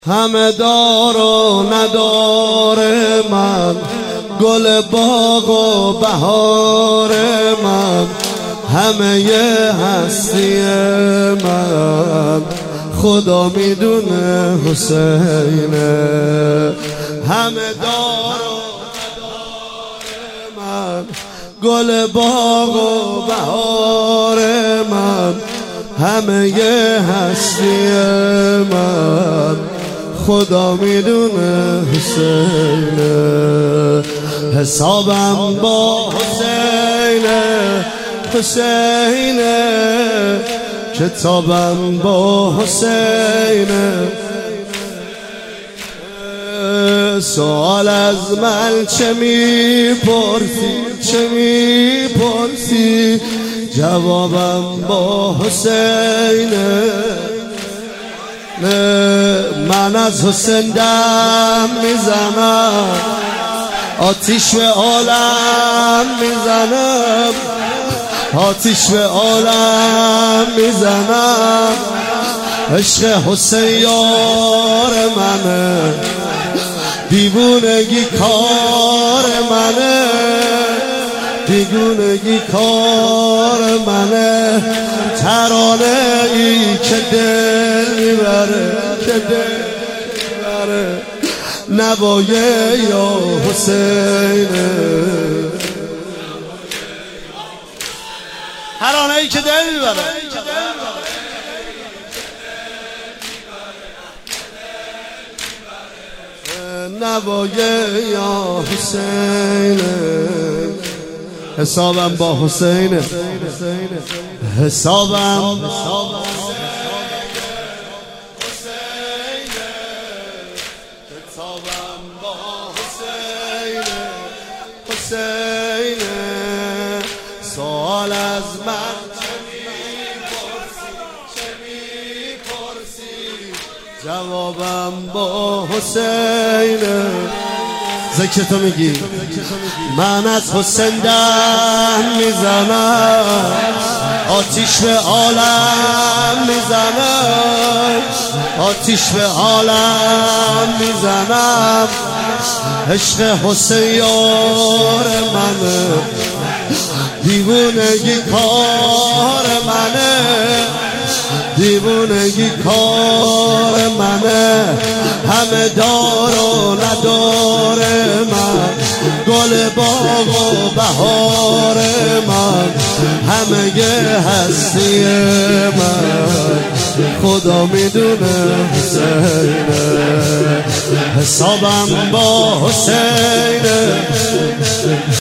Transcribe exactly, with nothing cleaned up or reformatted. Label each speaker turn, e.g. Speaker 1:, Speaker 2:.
Speaker 1: همه دار و ندار من، گل باغ و بهار من، همه ی هستی من خدا میدونه حسینه. همه دار و ندار من، گل باغ و بهار من، همه ی هستی من خدا میدونه حسینه. حسابم با حسینه، حسینه کتابم با حسینه. سوال از من چه میپرسی، چه میپرسی، جوابم با حسینه. من از حسین دم میزنم، آتیش به عالم میزنم، آتیش به عالم میزنم. عشق حسین یار منه، دیوونگی کار منه، دیوونگی کار منه. ترانه ای که دل میبره، که دل میبره، نوایه یا حسینه. ترانه ای که دل میبره، نوایه یا حسینه. حسابم با حسینه، حسابم حسابم با حسینه، حسینه. سوال از من چه میپرسی، چه میپرسی، جوابم با حسینه. ذکرتو میگی من از حسین دم میزنم، آتیش به عالم میزنم، آتیش به عالم میزنم. عشق حسین یار منه، دیوونگی کار منه، دیوونگی کار منه. همه دار و ندار من، گل باغ و بهار من، همه ی هستی من خدا میدونه حسینه. حسابم با حسینه.